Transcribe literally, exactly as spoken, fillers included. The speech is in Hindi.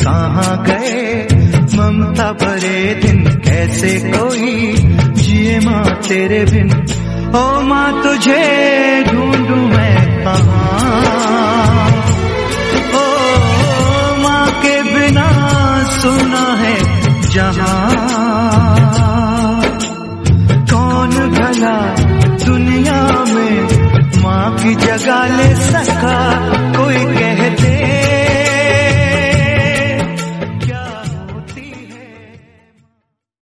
कहाँ गए ममता भरे दिन, कैसे कोई जिए माँ तेरे बिन। ओ माँ तुझे ढूंढूं मैं कहाँ, ओ माँ के बिना सुना है जहाँ। कौन भला दुनिया में माँ की जगह ले सका, कोई कह दे